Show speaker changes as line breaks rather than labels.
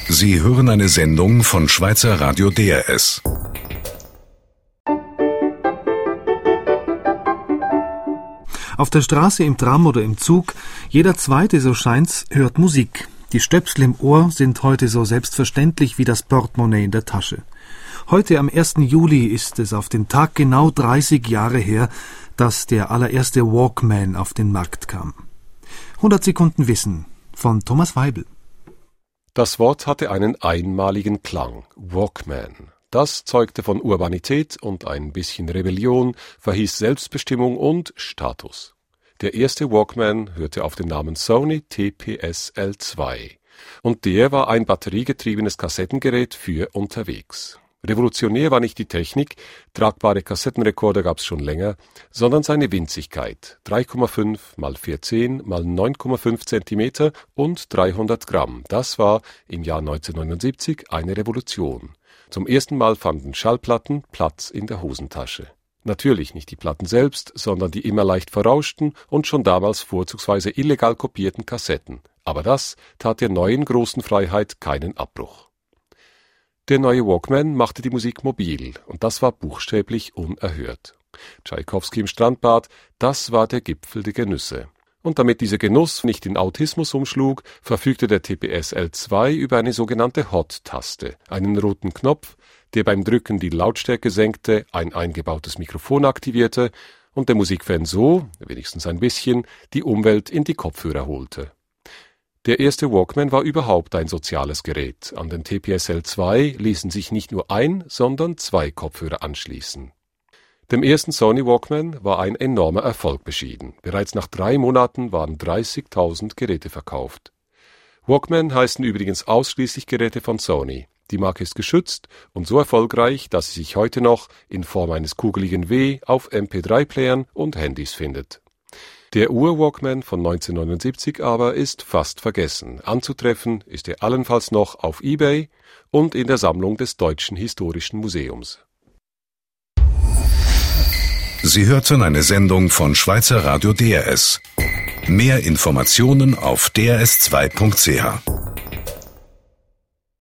Sie hören eine Sendung von Schweizer Radio DRS.
Auf der Straße, im Tram oder im Zug, jeder Zweite, so scheint's, hört Musik. Die Stöpsel im Ohr sind heute so selbstverständlich wie das Portemonnaie in der Tasche. Heute am 1. Juli ist es auf den Tag genau 30 Jahre her, dass der allererste Walkman auf den Markt kam. 100 Sekunden Wissen von Thomas Weibel.
Das Wort hatte einen einmaligen Klang, Walkman. Das zeugte von Urbanität und ein bisschen Rebellion, verhieß Selbstbestimmung und Status. Der erste Walkman hörte auf den Namen Sony TPS-L2 und der war ein batteriegetriebenes Kassettengerät für unterwegs. Revolutionär war nicht die Technik, tragbare Kassettenrekorder gab's schon länger, sondern seine Winzigkeit, 3,5 mal 14 mal 9,5 Zentimeter und 300 Gramm. Das war im Jahr 1979 eine Revolution. Zum ersten Mal fanden Schallplatten Platz in der Hosentasche. Natürlich nicht die Platten selbst, sondern die immer leicht verrauschten und schon damals vorzugsweise illegal kopierten Kassetten. Aber das tat der neuen großen Freiheit keinen Abbruch. Der neue Walkman machte die Musik mobil, und das war buchstäblich unerhört. Tschaikowski im Strandbad, das war der Gipfel der Genüsse. Und damit dieser Genuss nicht in Autismus umschlug, verfügte der TPS-L2 über eine sogenannte Hot-Taste, einen roten Knopf, der beim Drücken die Lautstärke senkte, ein eingebautes Mikrofon aktivierte und der Musikfan so, wenigstens ein bisschen, die Umwelt in die Kopfhörer holte. Der erste Walkman war überhaupt ein soziales Gerät. An den TPS-L2 ließen sich nicht nur ein, sondern 2 Kopfhörer anschließen. Dem ersten Sony Walkman war ein enormer Erfolg beschieden. Bereits nach 3 Monaten waren 30.000 Geräte verkauft. Walkman heißen übrigens ausschließlich Geräte von Sony. Die Marke ist geschützt und so erfolgreich, dass sie sich heute noch in Form eines kugeligen W auf MP3-Playern und Handys findet. Der Ur-Walkman von 1979 aber ist fast vergessen. Anzutreffen ist er allenfalls noch auf eBay und in der Sammlung des Deutschen Historischen Museums.
Sie hörten eine Sendung von Schweizer Radio DRS. Mehr Informationen auf drs2.ch.